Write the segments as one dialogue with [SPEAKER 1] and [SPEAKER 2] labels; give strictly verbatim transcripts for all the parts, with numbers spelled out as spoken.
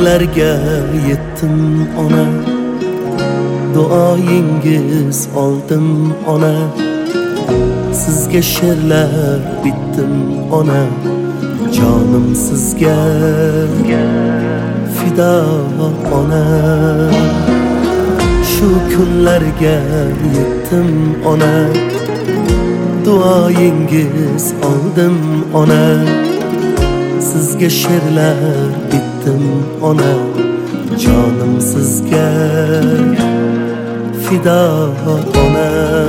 [SPEAKER 1] kunlarga yetdim ona, duoyingiz oldim ona, sizga she'rlar bitdim ona, jonim sizga fido ona. Shu kunlarga yetdim ona, duoyingiz oldim ona, sizga she'rlar bitdim ona, jonim sizga fido ona.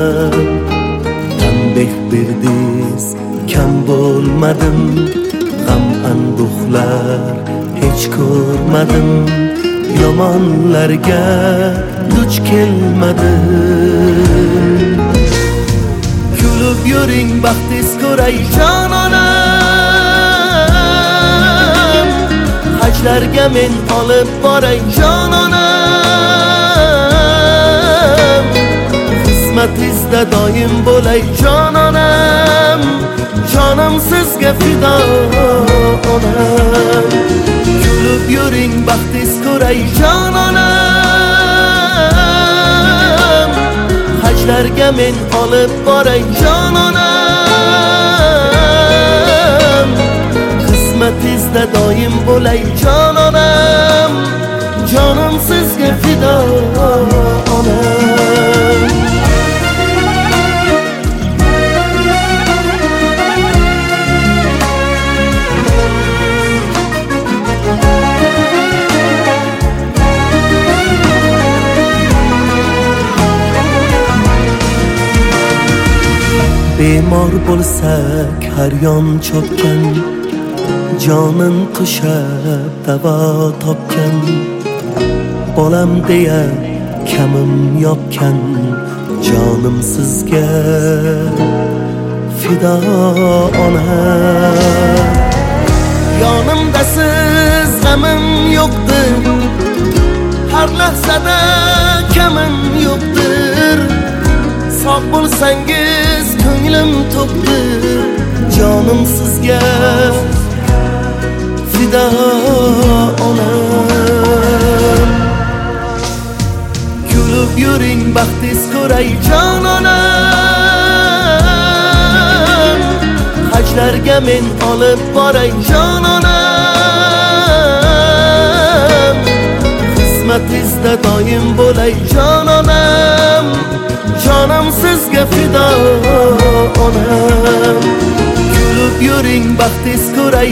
[SPEAKER 1] Tanbeh berdiz kam bo'lmadim, g'am anduhlar hech ko'rmadim, yomonlarga duch kelmadim. Kulib yuring baxtiz ko'ray jononam, hajlarga men olib boray jononam, xizmatingizda doim bo'lay jononam, jonim sizga fido onam. Kulib yuring baxtiz ko'ray jononam, hajlarga men olib boray jononam, xizmatingizda doim bo'lay jononam, jonim sizga fido onam. Bemor bo'lsak har yon chopgan, jonin to'shab davo topgan, bolam deya kamim yopgan, jonim sizga fido ona. Yonimda siz g'amim yo'qdir, har lahzada kamim yo'qdir, sog' bo'lsangiz ko'nglim to'qdir, jonim sizga fido onam. Kulib yuring baxtiz ko'ray jononam, hajlarga men olib boray jononam, xizmatingizda doim bo'lay jononam, jonim sizga fido onam. Kulib yuring baxtiz ko'ray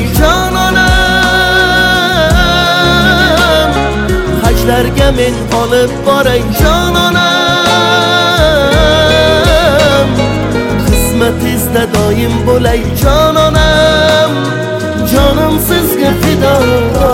[SPEAKER 1] jononam, hajlarga men olib boray jononam, xizmatingizda doim bo'lay jononam, jonim sizga fido